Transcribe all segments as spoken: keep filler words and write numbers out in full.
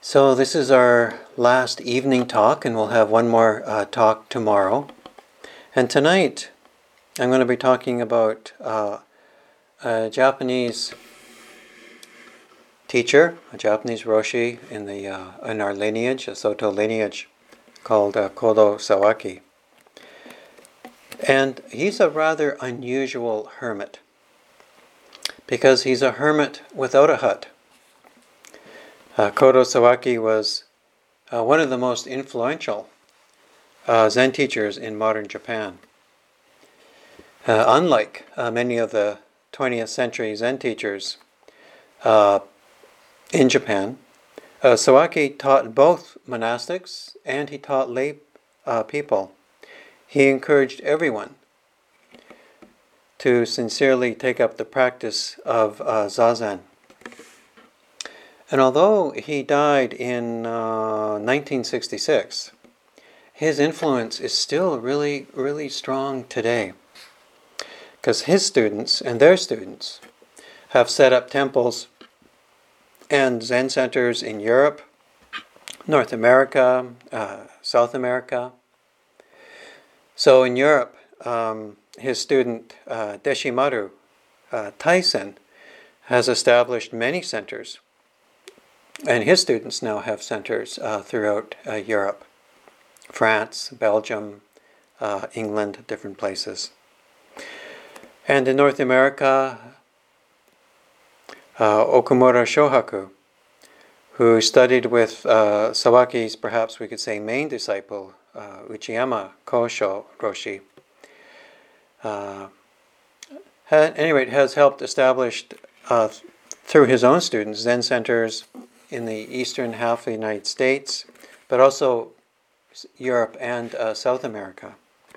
So this is our last evening talk, and we'll have one more uh, talk tomorrow. And tonight, I'm going to be talking about uh, a Japanese teacher, a Japanese Roshi in the uh, in our lineage, a Soto lineage, called uh, Kodo Sawaki. And he's a rather unusual hermit, because he's a hermit without a hut. Uh, Kodo Sawaki was uh, one of the most influential uh, Zen teachers in modern Japan. Uh, unlike uh, many of the twentieth century Zen teachers uh, in Japan, uh, Sawaki taught both monastics and he taught lay uh, people. He encouraged everyone to sincerely take up the practice of uh, Zazen. And although he died in uh, nineteen sixty-six, his influence is still really, really strong today. Because his students and their students have set up temples and Zen centers in Europe, North America, uh, South America. So in Europe, um, his student uh, Deshimaru uh, Taisen has established many centers. And his students now have centers uh, throughout uh, Europe, France, Belgium, uh, England, different places. And in North America, uh, Okumura Shohaku, who studied with uh, Sawaki's, perhaps we could say, main disciple, uh, Uchiyama Kosho Roshi, uh, at any rate has helped establish, uh, through his own students, Zen centers in the eastern half of the United States, but also Europe and uh, South America.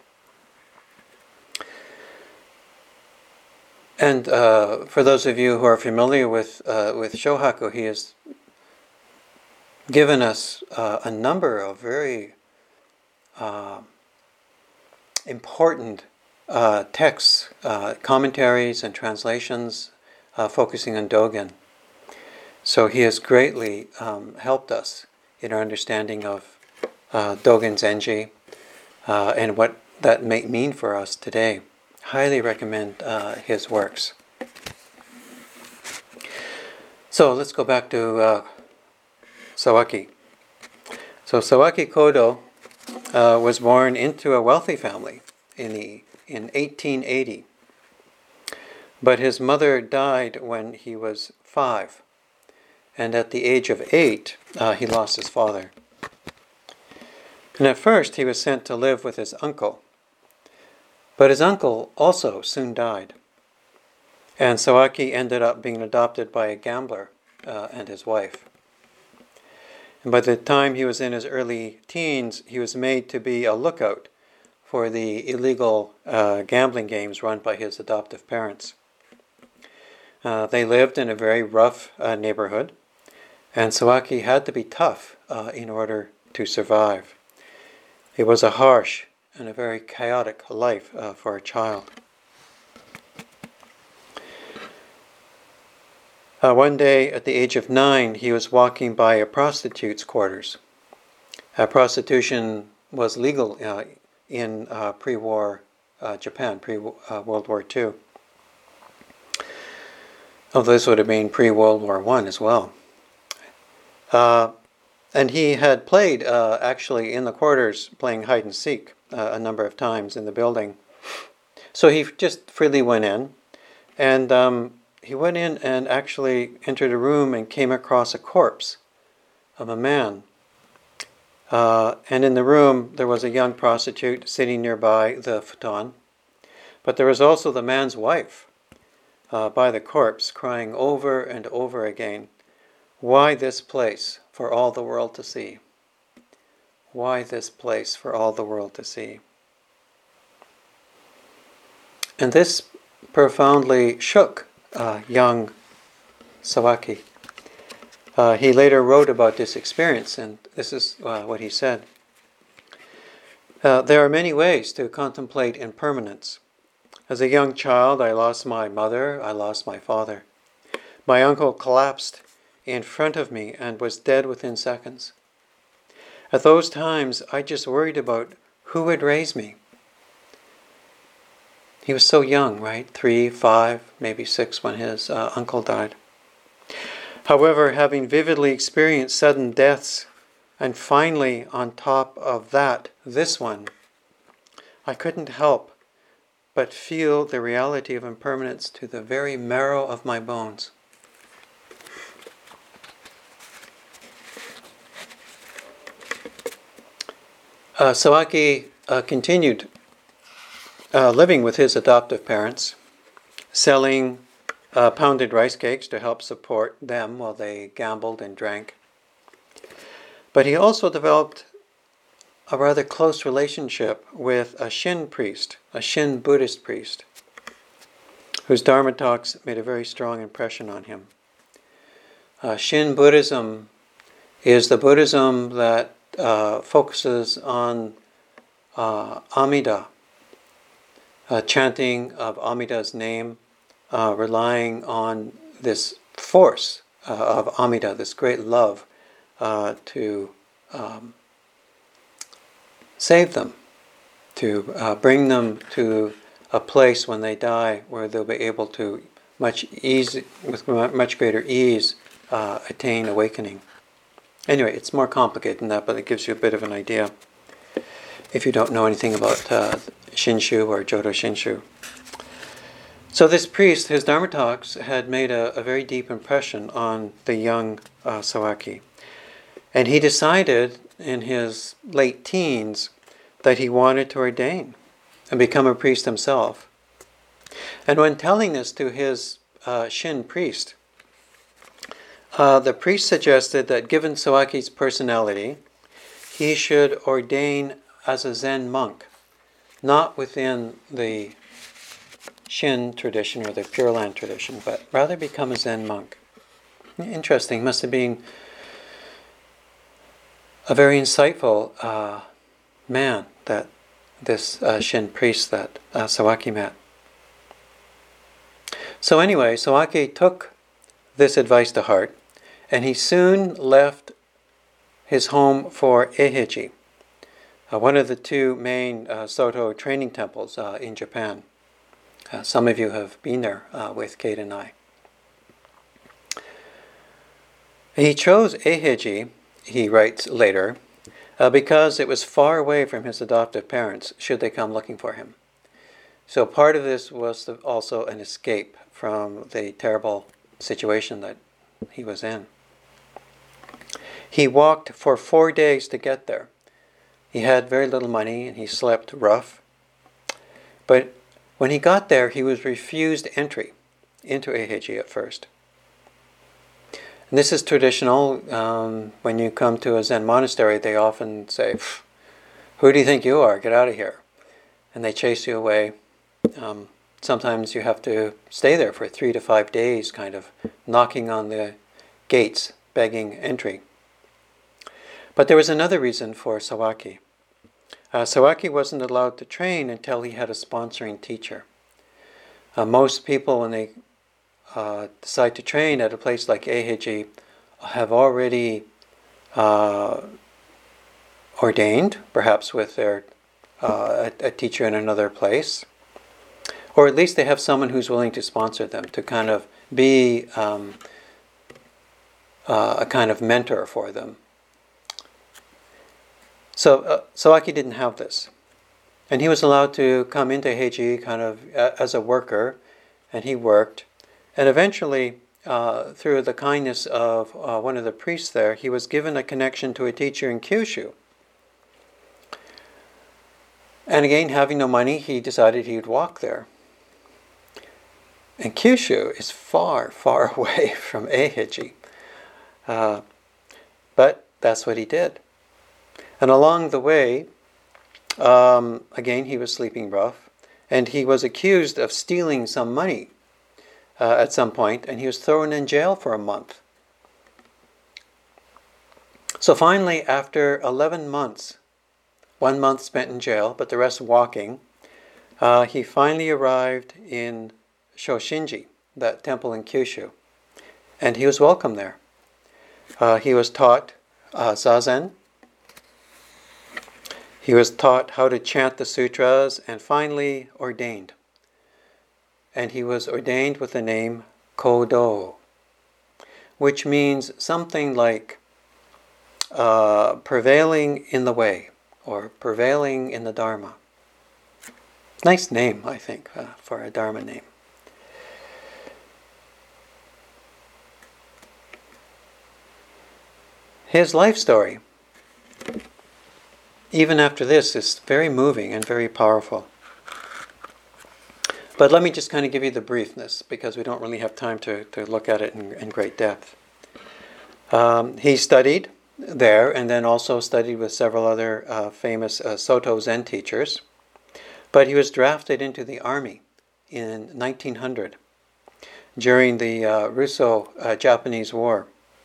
And uh, for those of you who are familiar with uh, with Shohaku, he has given us uh, a number of very uh, important uh, texts, uh, commentaries and translations uh, focusing on Dogen. So he has greatly um, helped us in our understanding of uh, Dogen Zenji uh, and what that may mean for us today. Highly recommend uh, his works. So let's go back to uh, Sawaki. So Sawaki Kodo uh, was born into a wealthy family in the in eighteen eighty, but his mother died when he was five. And at the age of eight, uh, he lost his father. And at first, he was sent to live with his uncle. But his uncle also soon died. And Sawaki ended up being adopted by a gambler uh, and his wife. And by the time he was in his early teens, he was made to be a lookout for the illegal uh, gambling games run by his adoptive parents. Uh, they lived in a very rough uh, neighborhood. And Sawaki had to be tough uh, in order to survive. It was a harsh and a very chaotic life uh, for a child. Uh, one day, at the age of nine, he was walking by a prostitute's quarters. Uh, prostitution was legal uh, in uh, pre-war uh, Japan, pre-World War Two. Although this would have been pre-World War One as well. Uh, and he had played, uh, actually, in the quarters, playing hide-and-seek uh, a number of times in the building. So he just freely went in, and um, he went in and actually entered a room and came across a corpse of a man. Uh, and in the room, there was a young prostitute sitting nearby the futon, but there was also the man's wife uh, by the corpse, crying over and over again, "Why this place for all the world to see? Why this place for all the world to see?" And this profoundly shook uh, young Sawaki. Uh, he later wrote about this experience, and this is uh, what he said. Uh, there are many ways to contemplate impermanence. As a young child, I lost my mother, I lost my father. My uncle collapsed in front of me and was dead within seconds. At those times, I just worried about who would raise me. He was so young, right? Three, five, maybe six when his uh, uncle died. However, having vividly experienced sudden deaths, and finally, on top of that, this one, I couldn't help but feel the reality of impermanence to the very marrow of my bones. Uh, Sawaki uh, continued uh, living with his adoptive parents, selling uh, pounded rice cakes to help support them while they gambled and drank. But he also developed a rather close relationship with a Shin priest, a Shin Buddhist priest, whose Dharma talks made a very strong impression on him. Uh, Shin Buddhism is the Buddhism that uh, focuses on uh, Amida, uh, chanting of Amida's name, uh, relying on this force uh, of Amida, this great love, uh, to um, save them, to uh, bring them to a place when they die where they'll be able to much easy, with much greater ease, uh, attain awakening. Anyway, it's more complicated than that, but it gives you a bit of an idea if you don't know anything about uh, Shinshu or Jodo Shinshu. So this priest, his Dharma talks, had made a, a very deep impression on the young uh, Sawaki. And he decided in his late teens that he wanted to ordain and become a priest himself. And when telling this to his uh, Shin priest, uh, the priest suggested that given Sawaki's personality, he should ordain as a Zen monk, not within the Shin tradition or the Pure Land tradition, but rather become a Zen monk. Interesting, must have been a very insightful uh, man, that this uh, Shin priest that uh, Sawaki met. So anyway, Sawaki took this advice to heart, and he soon left his home for Eihiji, uh, one of the two main uh, Soto training temples uh, in Japan. Uh, some of you have been there uh, with Kate and I. He chose Eihiji, he writes later, uh, because it was far away from his adoptive parents should they come looking for him. So part of this was the, also an escape from the terrible situation that he was in. He walked for four days to get there. He had very little money and he slept rough. But when he got there, he was refused entry into Eihiji at first. And this is traditional. Um, when you come to a Zen monastery, they often say, "Who do you think you are? Get out of here." And they chase you away. Um, sometimes you have to stay there for three to five days, kind of knocking on the gates, begging entry. But there was another reason for Sawaki. Uh, Sawaki wasn't allowed to train until he had a sponsoring teacher. Uh, most people, when they uh, decide to train at a place like Eihiji, have already uh, ordained, perhaps with their uh, a, a teacher in another place, or at least they have someone who's willing to sponsor them, to kind of be um, uh, a kind of mentor for them. So uh, Sawaki didn't have this. And he was allowed to come into Heiji kind of uh, as a worker, and he worked. And eventually, uh, through the kindness of uh, one of the priests there, he was given a connection to a teacher in Kyushu. And again, having no money, he decided he would walk there. And Kyushu is far, far away from Eihiji. Uh, but that's what he did. And along the way, um, again, he was sleeping rough, and he was accused of stealing some money uh, at some point, and he was thrown in jail for a month. So finally, after eleven months, one month spent in jail, but the rest walking, uh, he finally arrived in Shoshinji, that temple in Kyushu, and he was welcome there. Uh, he was taught uh, Zazen. He was taught how to chant the sutras and finally ordained. And he was ordained with the name Kodo, which means something like uh, prevailing in the way or prevailing in the Dharma. Nice name, I think, uh, for a Dharma name. His life story, even after this, is very moving and very powerful. But let me just kind of give you the briefness, because we don't really have time to, to look at it in, in great depth. Um, he studied there, and then also studied with several other uh, famous uh, Soto Zen teachers. But he was drafted into the army in nineteen hundred, during the uh, Russo-Japanese War.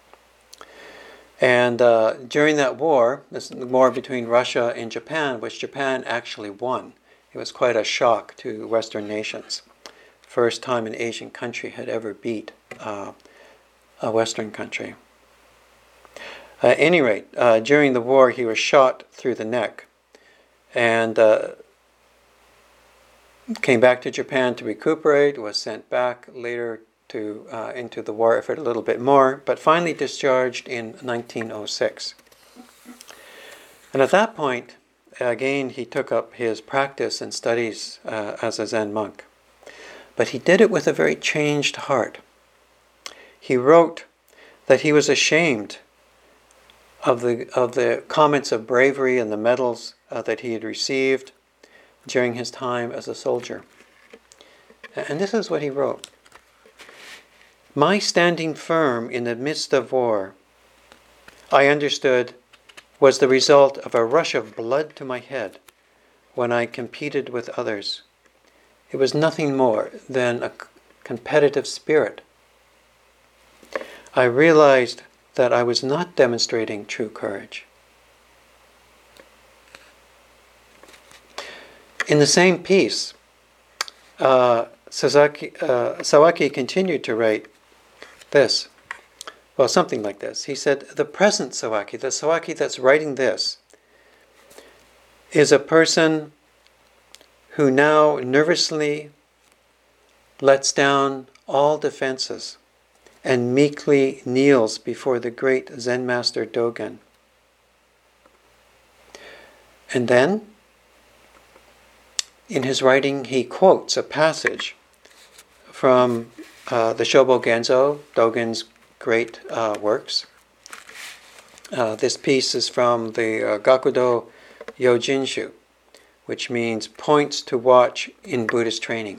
And uh, during that war, this war between Russia and Japan, which Japan actually won. It was quite a shock to Western nations. First time an Asian country had ever beat uh, a Western country. At any rate, uh, during the war, he was shot through the neck and uh, came back to Japan to recuperate, was sent back later to uh, into the war effort a little bit more, but finally discharged in nineteen oh six. And at that point, again, he took up his practice and studies uh, as a Zen monk. But he did it with a very changed heart. He wrote that he was ashamed of the of the comments of bravery and the medals uh, that he had received during his time as a soldier. And this is what he wrote. My standing firm in the midst of war, I understood, was the result of a rush of blood to my head when I competed with others. It was nothing more than a competitive spirit. I realized that I was not demonstrating true courage. In the same piece, uh, Sasaki, uh, Sawaki continued to write this. Well, something like this. He said, the present Sawaki, the Sawaki that's writing this, is a person who now nervously lets down all defenses and meekly kneels before the great Zen master Dogen. And then, in his writing, he quotes a passage from uh, the Shobo Genzo, Dogen's great uh, works. Uh, this piece is from the uh, Gakudo Yojinshu, which means points to watch in Buddhist training.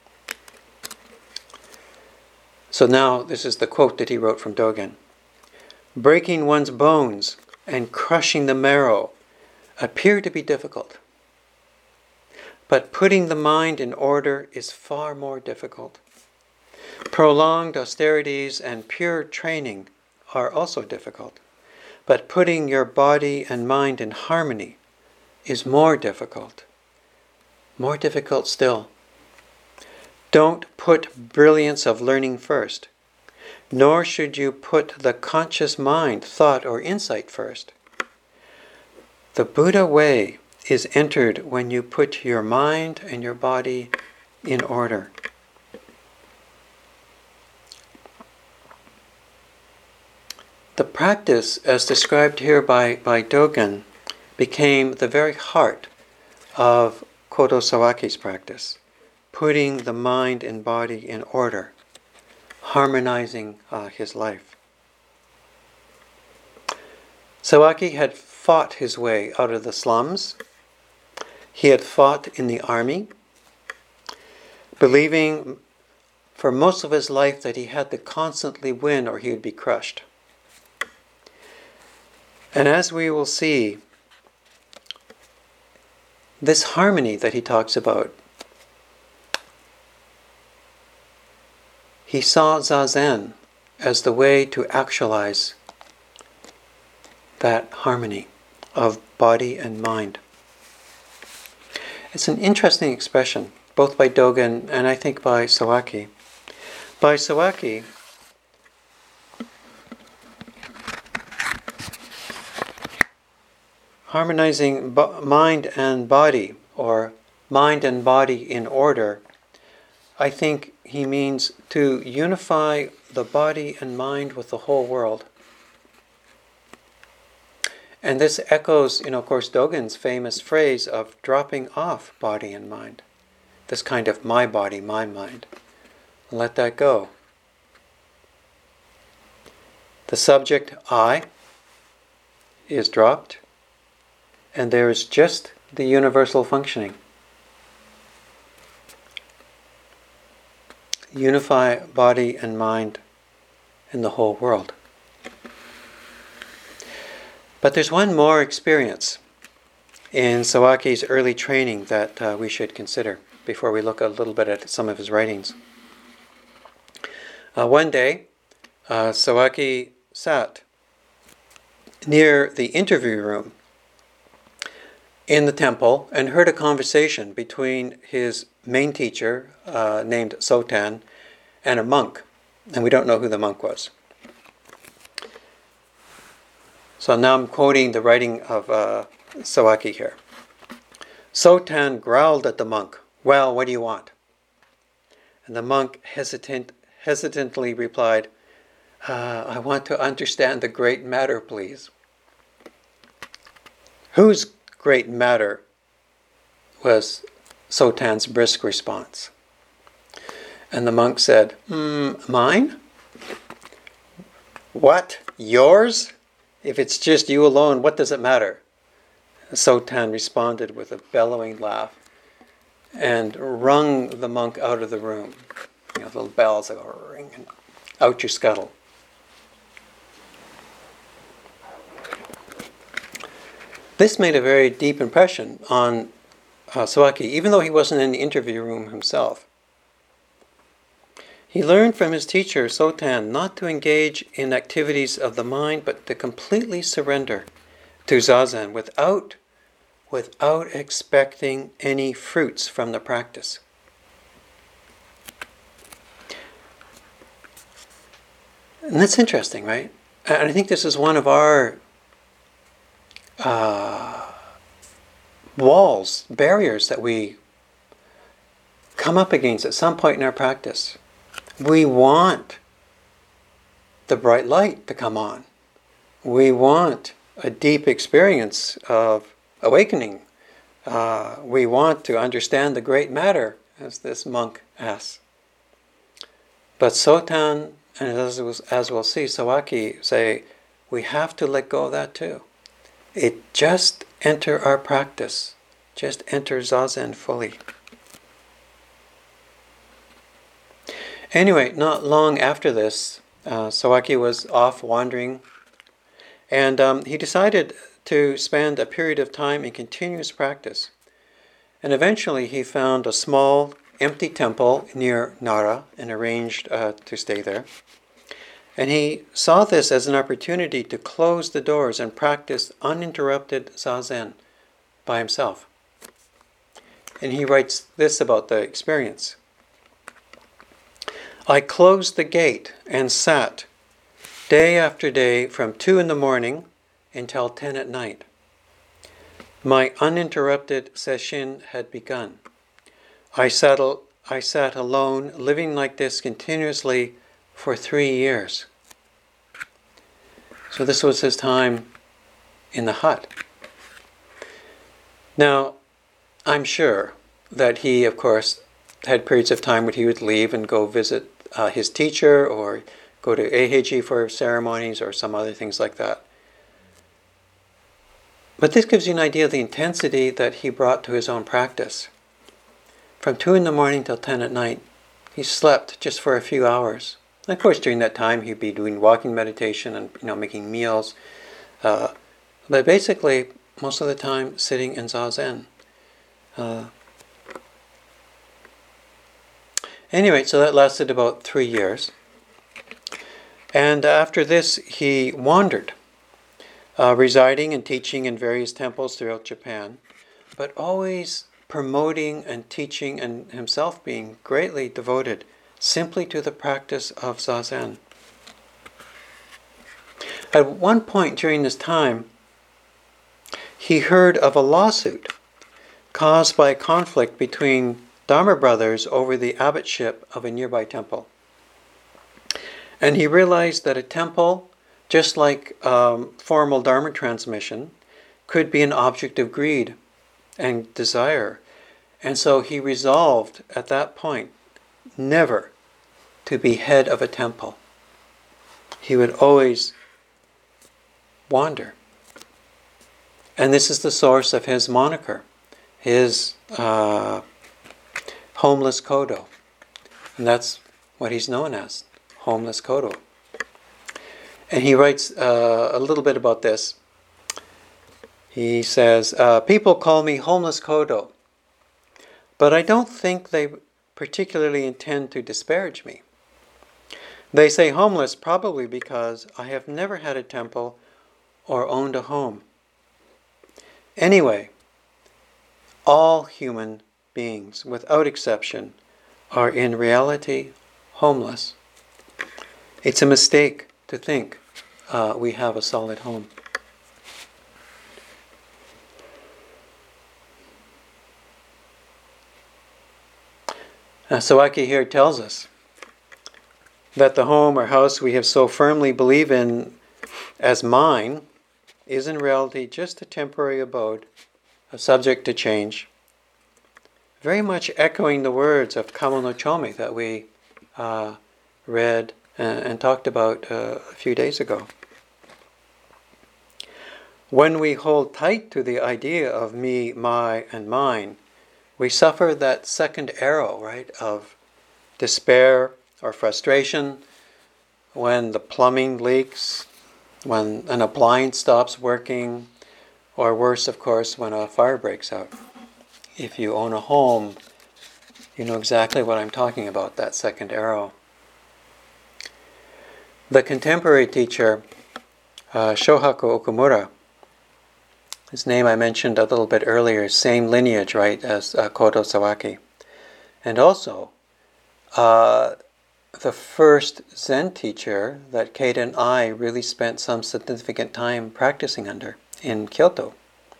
So now this is the quote that he wrote from Dogen. Breaking one's bones and crushing the marrow appear to be difficult, but putting the mind in order is far more difficult. Prolonged austerities and pure training are also difficult, but putting your body and mind in harmony is more difficult. More difficult still. Don't put brilliance of learning first, nor should you put the conscious mind, thought, or insight first. The Buddha way is entered when you put your mind and your body in order. The practice, as described here by, by Dogen, became the very heart of Kodo Sawaki's practice, putting the mind and body in order, harmonizing uh, his life. Sawaki had fought his way out of the slums. He had fought in the army, believing for most of his life that he had to constantly win or he would be crushed. And as we will see, this harmony that he talks about, he saw Zazen as the way to actualize that harmony of body and mind. It's an interesting expression, both by Dogen and I think by Sawaki. By Sawaki, harmonizing bo- mind and body, or mind and body in order, I think he means to unify the body and mind with the whole world. And this echoes, you know, of course, Dogen's famous phrase of dropping off body and mind. This kind of my body, my mind. Let that go. The subject, I, is dropped, and there is just the universal functioning. Unify body and mind in the whole world. But there's one more experience in Sawaki's early training that uh, we should consider before we look a little bit at some of his writings. Uh, one day, uh, Sawaki sat near the interview room in the temple and heard a conversation between his main teacher, uh, named Sotan, and a monk. And we don't know who the monk was. So now I'm quoting the writing of uh, Sawaki here. Sotan growled at the monk, "Well, what do you want?" And the monk hesitant, hesitantly replied, uh, "I want to understand the great matter, please." "Whose great matter?" was Sotan's brisk response. And the monk said, mm, "Mine?" "What? Yours? If it's just you alone, what does it matter?" Sotan responded with a bellowing laugh and wrung the monk out of the room. You know, the little bells that go ring, and out you scuttle. This made a very deep impression on uh, Sawaki, even though he wasn't in the interview room himself. He learned from his teacher, Sotan, not to engage in activities of the mind, but to completely surrender to Zazen without, without expecting any fruits from the practice. And that's interesting, right? And I think this is one of our uh, walls, barriers that we come up against at some point in our practice. We want the bright light to come on. We want a deep experience of awakening. Uh, we want to understand the great matter, as this monk asks. But Sotan, and as, as we'll see, Sawaki say, we have to let go of that too. It just enter our practice. Just enter Zazen fully. Anyway, not long after this, uh, Sawaki was off wandering, and um, he decided to spend a period of time in continuous practice. And eventually he found a small, empty temple near Nara and arranged uh, to stay there. And he saw this as an opportunity to close the doors and practice uninterrupted Zazen by himself. And he writes this about the experience. "I closed the gate and sat day after day from two in the morning until ten at night. My uninterrupted sesshin had begun. I sat, I sat alone, living like this continuously for three years. So this was his time in the hut. Now, I'm sure that he, of course, had periods of time where he would leave and go visit uh, his teacher or go to Eiheiji for ceremonies or some other things like that. But this gives you an idea of the intensity that he brought to his own practice. From two in the morning till ten at night, he slept just for a few hours. And of course, during that time, he'd be doing walking meditation and, you know, making meals. Uh, but basically, most of the time, sitting in Zazen. Uh, anyway, so that lasted about three years. And after this, he wandered, uh, residing and teaching in various temples throughout Japan, but always promoting and teaching and himself being greatly devoted simply to the practice of Zazen. At one point during this time, he heard of a lawsuit caused by a conflict between Dharma brothers over the abbotship of a nearby temple. And he realized that a temple, just like um, formal Dharma transmission, could be an object of greed and desire. And so he resolved at that point never to be head of a temple. He would always wander. And this is the source of his moniker, his uh, Homeless Kodo. And that's what he's known as, Homeless Kodo. And he writes uh, a little bit about this. He says, uh, people call me Homeless Kodo, but I don't think they particularly intend to disparage me. They say homeless probably because I have never had a temple or owned a home. Anyway, all human beings, without exception, are in reality homeless. It's a mistake to think uh, we have a solid home. Uh, Sawaki here tells us that the home or house we have so firmly believe in as mine is in reality just a temporary abode, a subject to change, very much echoing the words of Kamo no Chomi that we uh, read and, and talked about uh, a few days ago. When we hold tight to the idea of me, my, and mine, we suffer that second arrow, right, of despair or frustration when the plumbing leaks, when an appliance stops working, or worse, of course, when a fire breaks out. If you own a home, you know exactly what I'm talking about, that second arrow. The contemporary teacher, uh, Shohaku Okumura, his name I mentioned a little bit earlier, same lineage, right, as uh, Kodo Sawaki. And also, uh, the first Zen teacher that Kate and I really spent some significant time practicing under in Kyoto.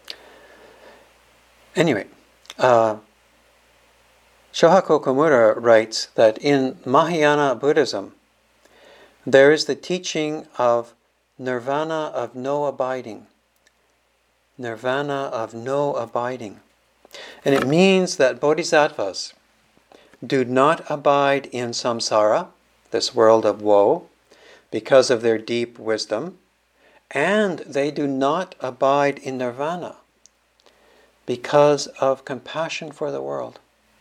Anyway, uh, Shohaku Okumura writes that in Mahayana Buddhism, there is the teaching of nirvana of no abiding. Nirvana of no abiding. And it means that bodhisattvas do not abide in samsara, this world of woe, because of their deep wisdom, and they do not abide in nirvana because of compassion for the world.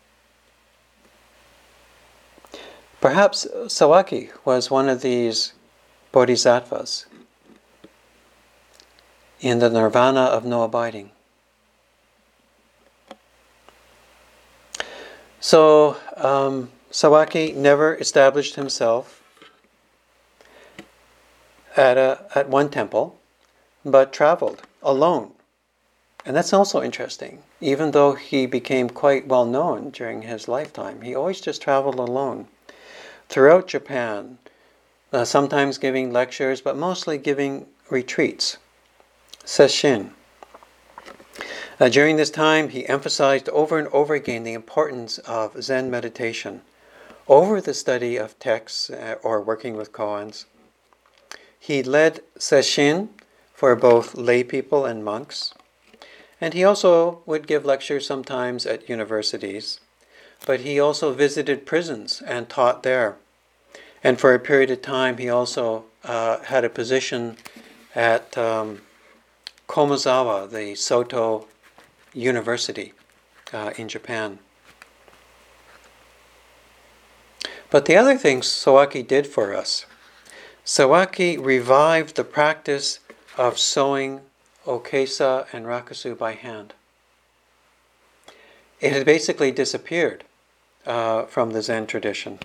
Perhaps Sawaki was one of these bodhisattvas in the nirvana of no abiding. So, um, Sawaki never established himself at a at one temple, but traveled alone. And that's also interesting. Even though he became quite well known during his lifetime, he always just traveled alone throughout Japan, uh, sometimes giving lectures, but mostly giving retreats, sesshin. Uh, during this time, he emphasized over and over again the importance of Zen meditation over the study of texts uh, or working with koans. He led sesshin for both lay people and monks, and he also would give lectures sometimes at universities, but he also visited prisons and taught there. And for a period of time, he also uh, had a position at um, Komazawa, the Soto University uh, in Japan. But the other thing Sawaki did for us, Sawaki revived the practice of sewing okesa and rakusu by hand. It had basically disappeared uh, from the Zen tradition.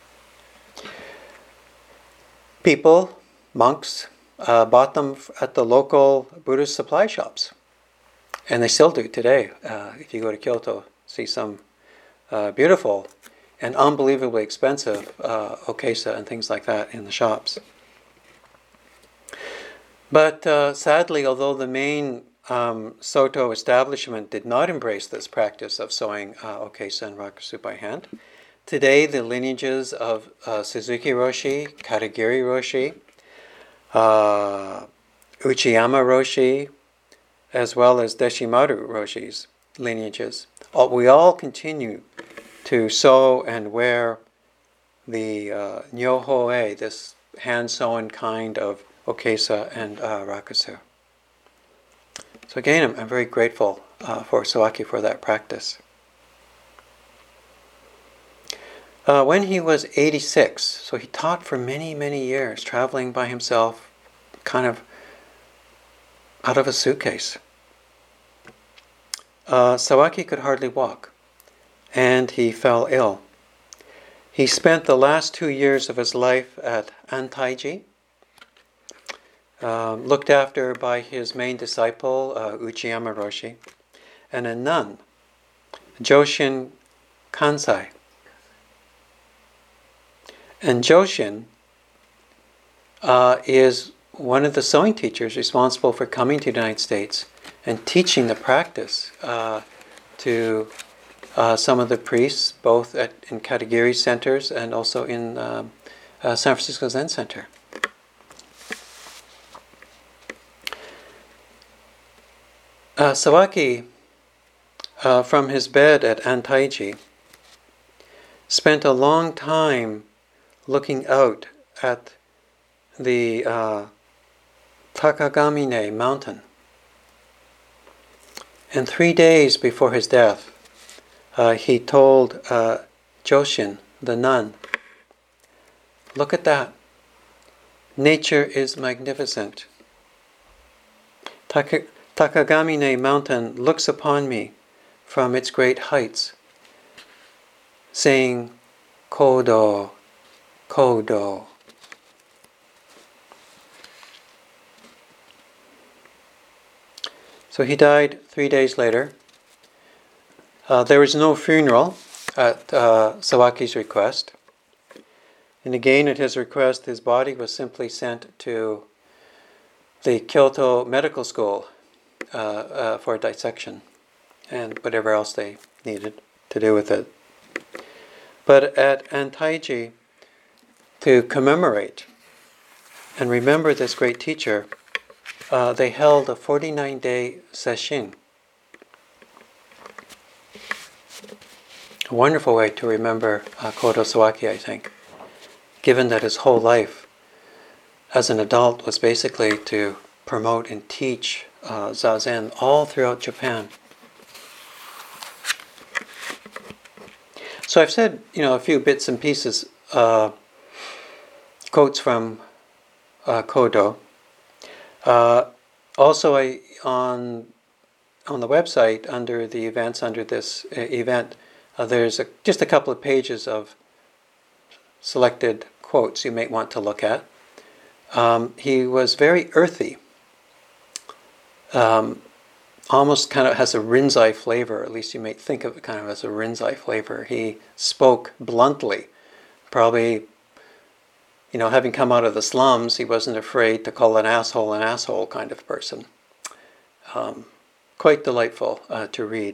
People, monks, uh, bought them at the local Buddhist supply shops. And they still do today. Uh, if you go to Kyoto, see some uh, beautiful and unbelievably expensive uh, okesa and things like that in the shops. But uh, sadly, although the main um, Soto establishment did not embrace this practice of sewing uh, Okesa and Rakusu by hand. Today, the lineages of uh, Suzuki Roshi, Katagiri Roshi, uh, Uchiyama Roshi, as well as Deshimaru Roshi's lineages, all, we all continue to sew and wear the uh, Nyohoe, this hand-sewn kind of Okesa and uh, Rakusu. So again, I'm, I'm very grateful uh, for Sawaki for that practice. Uh, when he was eighty-six, so he taught for many, many years, traveling by himself, kind of out of a suitcase. Uh, Sawaki could hardly walk, and he fell ill. He spent the last two years of his life at Antaiji, um, looked after by his main disciple, uh, Uchiyama Roshi, and a nun, Joshin Kansai. And Joshin uh, is one of the sewing teachers responsible for coming to the United States and teaching the practice uh, to uh, some of the priests, both at, in Katagiri centers and also in um, uh, San Francisco Zen Center. Uh, Sawaki, uh, from his bed at Antaiji, spent a long time looking out at the uh, Takagamine mountain. And three days before his death, uh, he told uh, Joshin, the nun, "Look at that. Nature is magnificent. Taka- Takagamine mountain looks upon me from its great heights, saying, 'Kodo, Kodo.'" So he died three days later. Uh, there was no funeral at uh, Sawaki's request. And again, at his request, his body was simply sent to the Kyoto Medical School uh, uh, for dissection and whatever else they needed to do with it. But at Antaiji, to commemorate and remember this great teacher, Uh, they held a forty-nine day sesshin. A wonderful way to remember uh, Kodo Sawaki, I think, given that his whole life as an adult was basically to promote and teach uh, Zazen all throughout Japan. So I've said, you know, a few bits and pieces, uh, quotes from uh, Kodo. Uh, also, I on on the website under the events under this uh, event, uh, there's a, just a couple of pages of selected quotes you may want to look at. Um, he was very earthy, um, almost kind of has a Rinzai flavor. At least you may think of it kind of as a Rinzai flavor. He spoke bluntly, probably. You know, having come out of the slums, he wasn't afraid to call an asshole an asshole kind of person. Um, quite delightful uh, to read.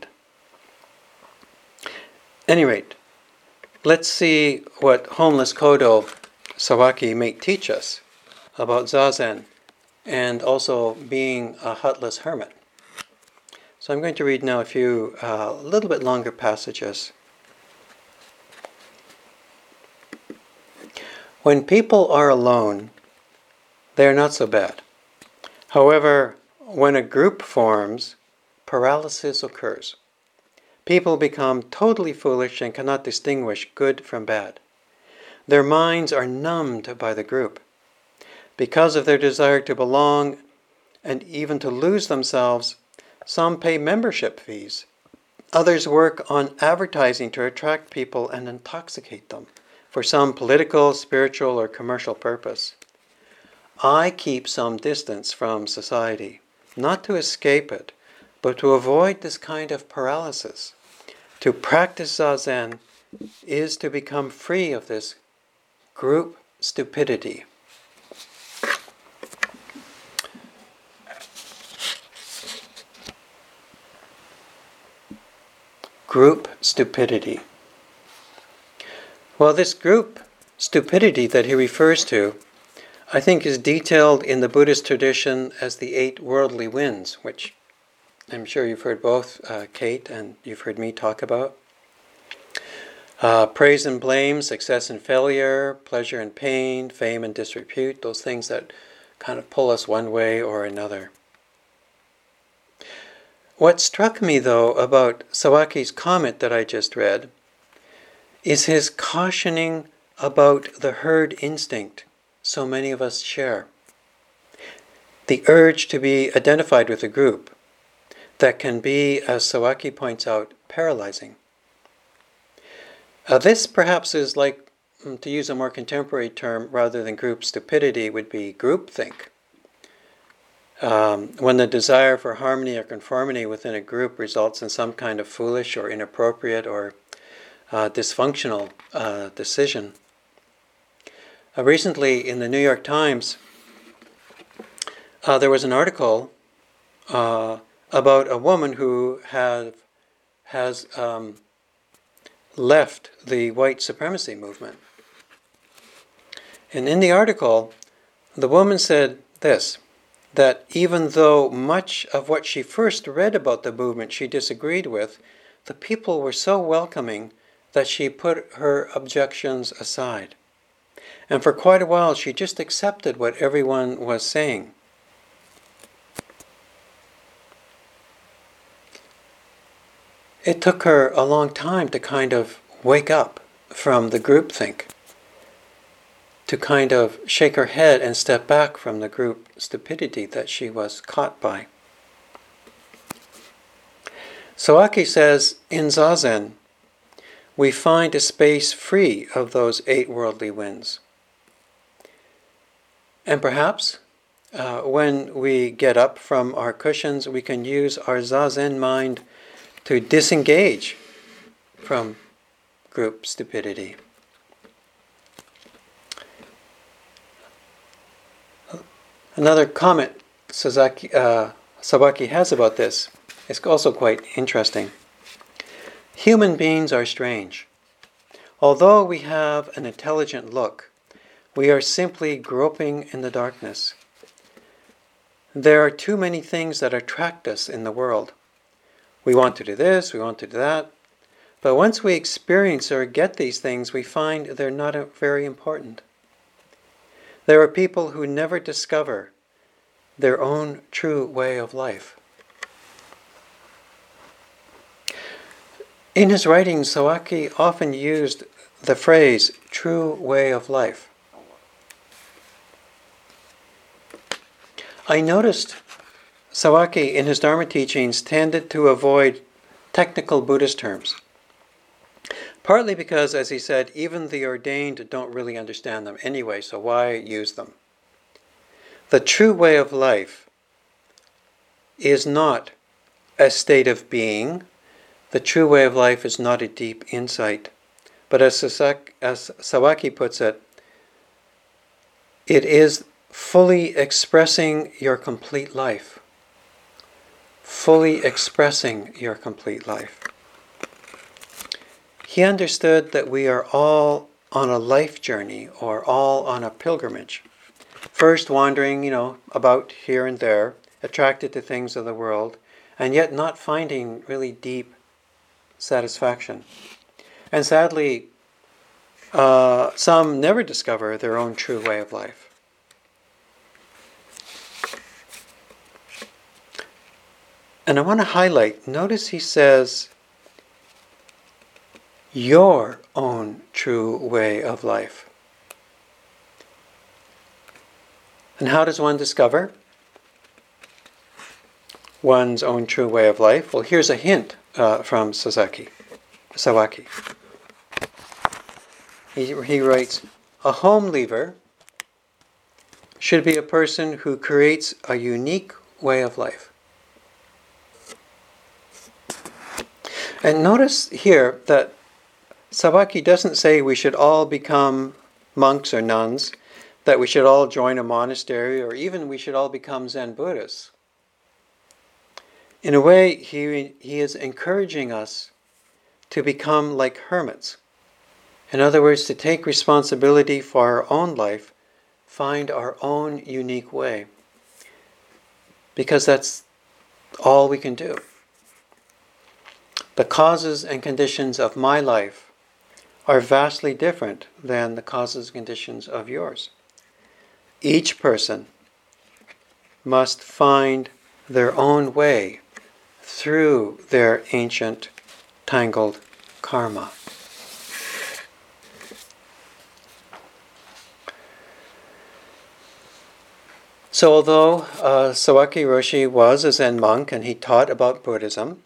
Any rate, let's see what homeless Kodo Sawaki may teach us about Zazen and also being a hutless hermit. So I'm going to read now a few a uh, little bit longer passages. When people are alone, they are not so bad. However, when a group forms, paralysis occurs. People become totally foolish and cannot distinguish good from bad. Their minds are numbed by the group. Because of their desire to belong and even to lose themselves, some pay membership fees. Others work on advertising to attract people and intoxicate them for some political, spiritual, or commercial purpose. I keep some distance from society, not to escape it, but to avoid this kind of paralysis. To practice Zazen is to become free of this group stupidity. group stupidity. Well, this group stupidity that he refers to, I think, is detailed in the Buddhist tradition as the eight worldly winds, which I'm sure you've heard both uh, Kate and you've heard me talk about. Uh, praise and blame, success and failure, pleasure and pain, fame and disrepute, those things that kind of pull us one way or another. What struck me, though, about Sawaki's comment that I just read is his cautioning about the herd instinct so many of us share. The urge to be identified with a group that can be, as Sawaki points out, paralyzing. Uh, this perhaps is like, to use a more contemporary term, rather than group stupidity, would be groupthink. Um, when the desire for harmony or conformity within a group results in some kind of foolish or inappropriate or uh, dysfunctional uh, decision. Uh, recently, in the New York Times, uh, there was an article uh, about a woman who have, has um, left the white supremacy movement. And in the article, the woman said this, that even though much of what she first read about the movement she disagreed with, the people were so welcoming that she put her objections aside. And for quite a while she just accepted what everyone was saying. It took her a long time to kind of wake up from the groupthink, to kind of shake her head and step back from the group stupidity that she was caught by. Sawaki says, in Zazen, we find a space free of those eight worldly winds. And perhaps, uh, when we get up from our cushions, we can use our Zazen mind to disengage from group stupidity. Another comment Sasaki, uh, Sawaki has about this is also quite interesting. Human beings are strange. Although we have an intelligent look, we are simply groping in the darkness. There are too many things that attract us in the world. We want to do this, we want to do that, but once we experience or get these things, we find they're not very important. There are people who never discover their own true way of life. In his writings, Sawaki often used the phrase, true way of life. I noticed Sawaki in his Dharma teachings tended to avoid technical Buddhist terms. Partly because, as he said, even the ordained don't really understand them anyway, so why use them? The true way of life is not a state of being. The true way of life is not a deep insight. But as, Sasaki, as Sawaki puts it, it is fully expressing your complete life. Fully expressing your complete life. He understood that we are all on a life journey or all on a pilgrimage. First wandering, you know, about here and there, attracted to things of the world, and yet not finding really deep satisfaction. And sadly, uh, some never discover their own true way of life. And I want to highlight, notice he says, your own true way of life. And how does one discover one's own true way of life? Well, here's a hint uh, from Sasaki, Sawaki. He, he writes, a home leaver should be a person who creates a unique way of life. And notice here that Sawaki doesn't say we should all become monks or nuns, that we should all join a monastery, or even we should all become Zen Buddhists. In a way, he, he is encouraging us to become like hermits. In other words, to take responsibility for our own life, find our own unique way. Because that's all we can do. The causes and conditions of my life are vastly different than the causes and conditions of yours. Each person must find their own way through their ancient tangled karma. So although uh, Sawaki Roshi was a Zen monk and he taught about Buddhism,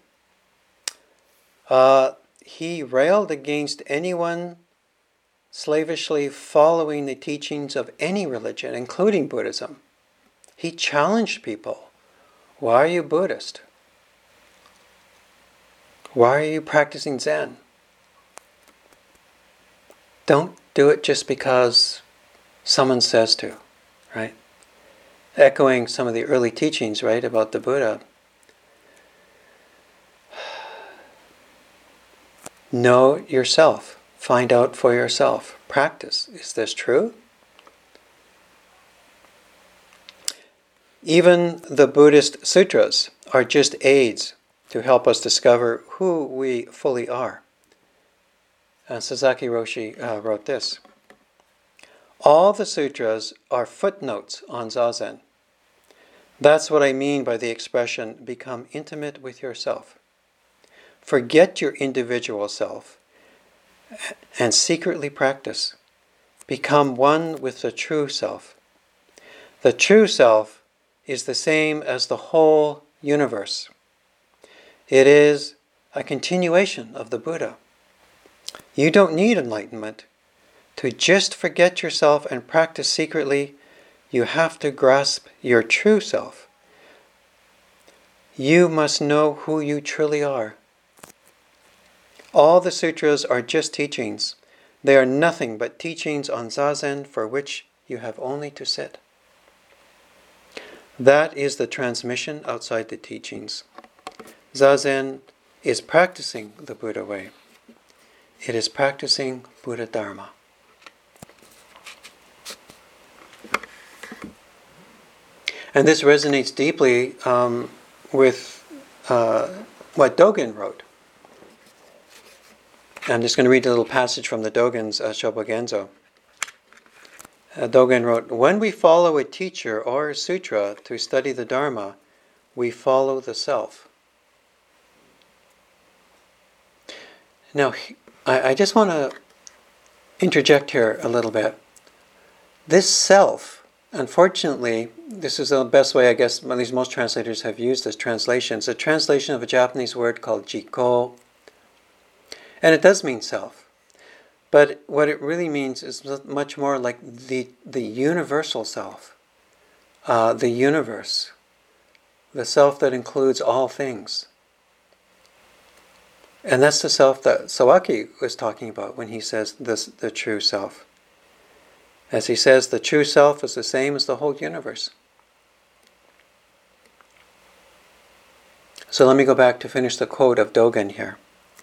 uh, he railed against anyone slavishly following the teachings of any religion, including Buddhism. He challenged people. Why are you Buddhist? Why are you practicing Zen? Don't do it just because someone says to, right? Echoing some of the early teachings, right, about the Buddha. Know yourself. Find out for yourself. Practice. Is this true? Even the Buddhist sutras are just aids to help us discover who we fully are. And Sasaki Roshi uh, wrote this. All the sutras are footnotes on Zazen. That's what I mean by the expression, become intimate with yourself. Forget your individual self and secretly practice. Become one with the true self. The true self is the same as the whole universe. It is a continuation of the Buddha. You don't need enlightenment. To just forget yourself and practice secretly, you have to grasp your true self. You must know who you truly are. All the sutras are just teachings. They are nothing but teachings on Zazen for which you have only to sit. That is the transmission outside the teachings. Zazen is practicing the Buddha way. It is practicing Buddha Dharma. And this resonates deeply um, with uh, what Dogen wrote. I'm just going to read a little passage from the Dogen's uh, Shobogenzo. Uh, Dogen wrote, when we follow a teacher or a sutra to study the Dharma, we follow the self. Now, I, I just want to interject here a little bit. This self, unfortunately, this is the best way I guess at least most translators have used this translation. It's a translation of a Japanese word called jiko. And it does mean self. But what it really means is much more like the, the universal self. Uh, the universe. The self that includes all things. And that's the self that Sawaki was talking about when he says this, the true self. As he says, the true self is the same as the whole universe. So let me go back to finish the quote of Dogen here.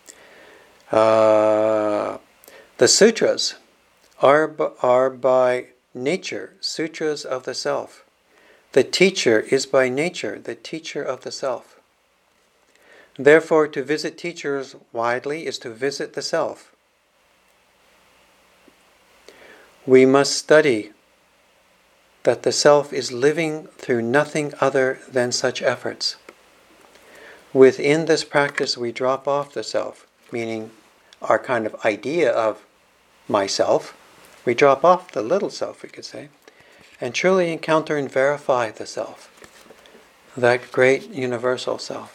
Uh, the sutras are, are by nature sutras of the self. The teacher is by nature the teacher of the self. Therefore, to visit teachers widely is to visit the self. We must study that the self is living through nothing other than such efforts. Within this practice, we drop off the self, meaning our kind of idea of myself. We drop off the little self, we could say, and truly encounter and verify the self, that great universal self.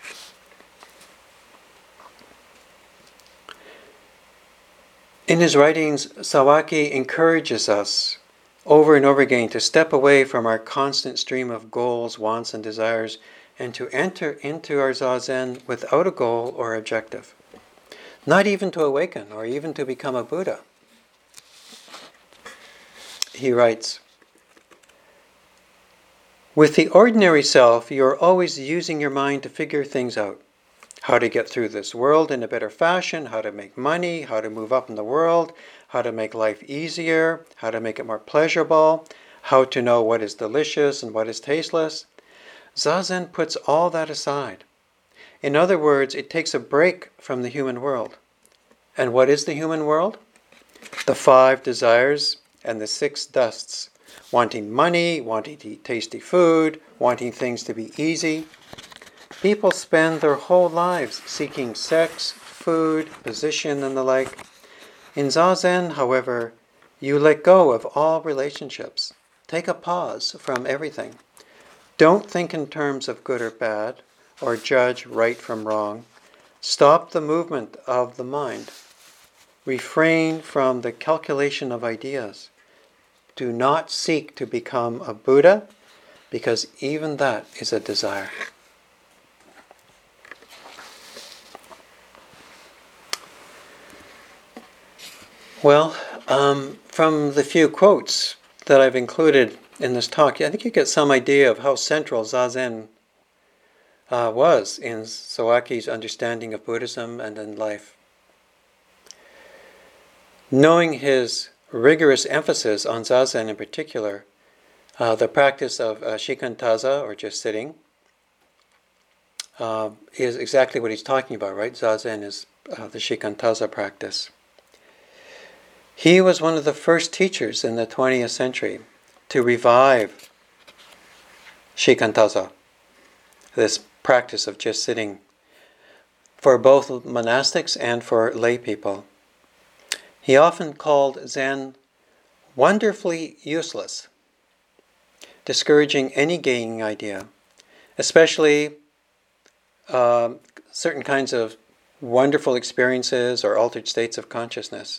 In his writings, Sawaki encourages us over and over again to step away from our constant stream of goals, wants, and desires, and to enter into our Zazen without a goal or objective. Not even to awaken or even to become a Buddha. He writes, with the ordinary self, you are always using your mind to figure things out. how to get through this world in a better fashion, how to make money, how to move up in the world, how to make life easier, how to make it more pleasurable, how to know what is delicious and what is tasteless. Zazen puts all that aside. In other words, it takes a break from the human world. And what is the human world? The five desires and the six dusts. Wanting money, wanting to eat tasty food, wanting things to be easy. People spend their whole lives seeking sex, food, position, and the like. In Zazen, however, you let go of all relationships. Take a pause from everything. Don't think in terms of good or bad, or judge right from wrong. Stop the movement of the mind. Refrain from the calculation of ideas. Do not seek to become a Buddha, because even that is a desire. Well, um, from the few quotes that I've included in this talk, I think you get some idea of how central Zazen uh, was in Sawaki's understanding of Buddhism and in life. Knowing his rigorous emphasis on Zazen in particular, uh, the practice of uh, shikantaza, or just sitting, uh, is exactly what he's talking about, right? Zazen is uh, the shikantaza practice. He was one of the first teachers in the twentieth century to revive shikantaza, this practice of just sitting, for both monastics and for lay people. He often called Zen wonderfully useless, discouraging any gaining idea, especially uh, certain kinds of wonderful experiences or altered states of consciousness.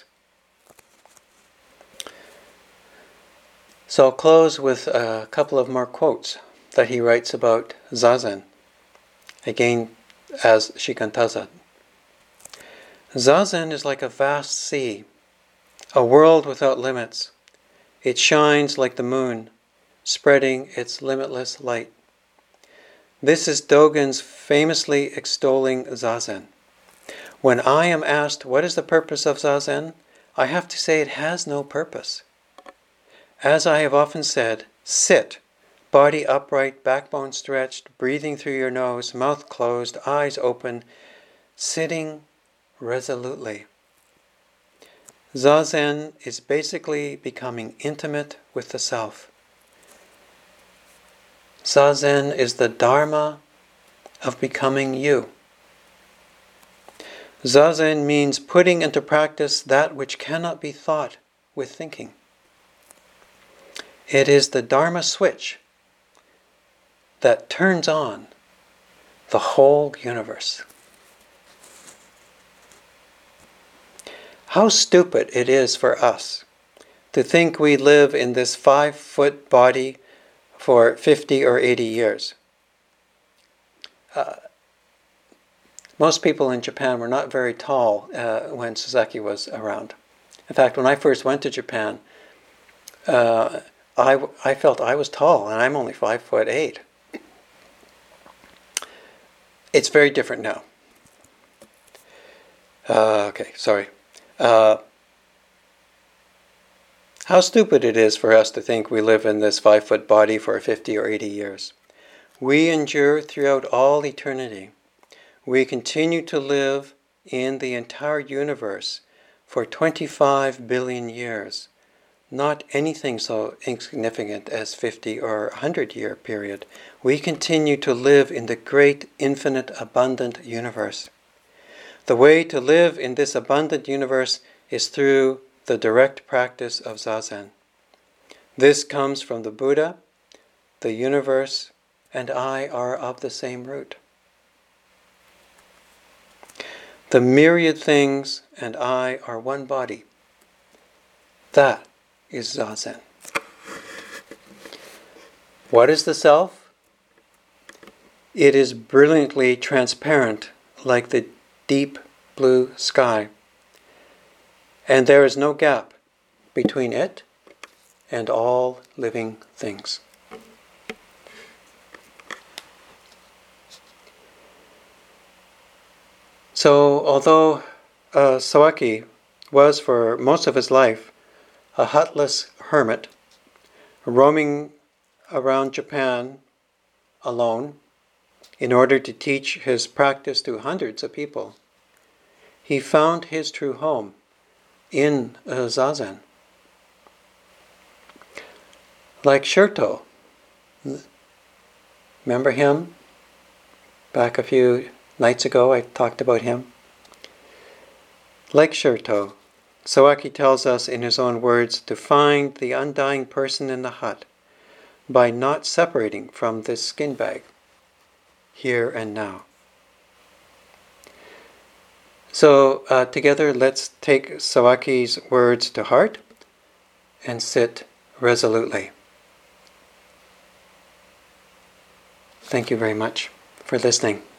So I'll close with a couple of more quotes that he writes about Zazen, again as shikantaza. Zazen is like a vast sea, a world without limits. It shines like the moon, spreading its limitless light. This is Dogen's famously extolling Zazen. When I am asked what is the purpose of Zazen, I have to say it has no purpose. As I have often said, sit, body upright, backbone stretched, breathing through your nose, mouth closed, eyes open, sitting resolutely. Zazen is basically becoming intimate with the self. Zazen is the Dharma of becoming you. Zazen means putting into practice that which cannot be thought with thinking. It is the Dharma switch that turns on the whole universe. How stupid it is for us to think we live in this five-foot body for fifty or eighty years. Uh, most people in Japan were not very tall uh, when Sasaki was around. In fact, when I first went to Japan, uh, I, I felt I was tall, and I'm only five foot eight. It's very different now. Uh, okay, sorry. Uh, how stupid it is for us to think we live in this five-foot body for fifty or eighty years. We endure throughout all eternity. We continue to live in the entire universe for twenty-five billion years. Not anything so insignificant as fifty or one hundred year period. We continue to live in the great, infinite, abundant universe. The way to live in this abundant universe is through the direct practice of Zazen. This comes from the Buddha. The universe and I are of the same root. The myriad things and I are one body. That is Zazen. What is the self? It is brilliantly transparent like the deep blue sky. And there is no gap between it and all living things. So, although uh, Sawaki was for most of his life a hutless hermit, roaming around Japan alone in order to teach his practice to hundreds of people, he found his true home in uh, Zazen. Like Shirto, remember him? Back a few nights ago I talked about him. Like Shirto, Sawaki tells us in his own words to find the undying person in the hut by not separating from this skin bag, here and now. So uh, together let's take Sawaki's words to heart and sit resolutely. Thank you very much for listening.